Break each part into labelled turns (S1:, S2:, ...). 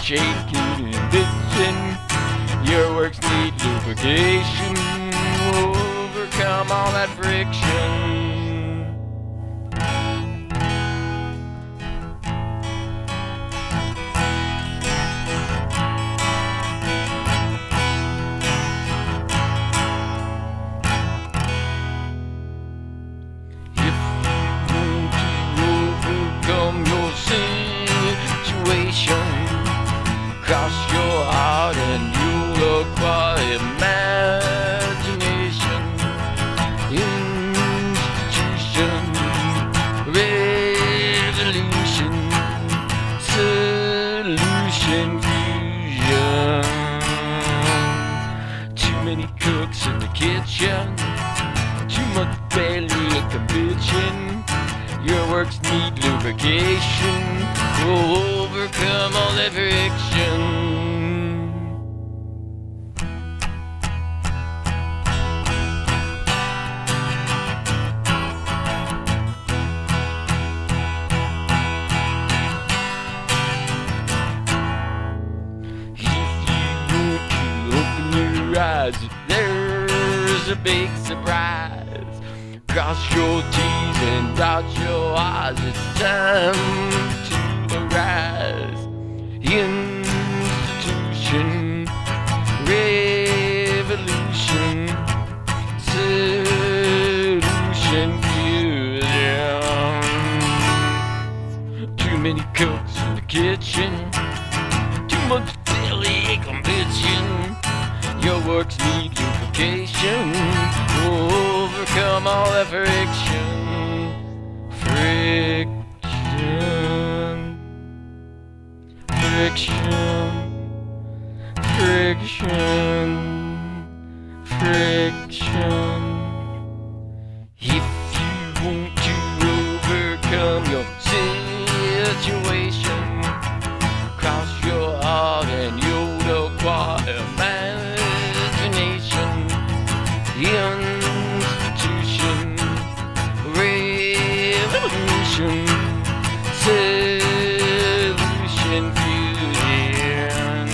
S1: shaking and bitching. Your works need lubrication. Overcome all that friction. Cross your heart and you'll acquire imagination, institution, revolution, solution, fusion. Too many cooks in the kitchen, too much belly ache and bitching. Your works need lubrication. Overcome all that friction. If you want to open your eyes, there's a big surprise. Cross your T's and dot your I's. It's time to arise. Institution, revolution, solution, fusion. Too many cooks in the kitchen, too much bellyache and bitching. Your works need lubrication. Overcome all that friction. Friction, friction, friction. If you want to overcome your situation, cross your heart and you'll acquire imagination, institution, revolution, solution, fusion.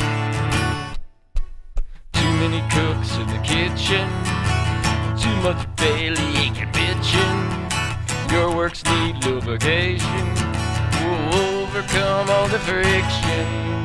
S1: Too many cooks in the kitchen, too much bellyache and bitching. Your works need lubrication. We'll overcome all the friction.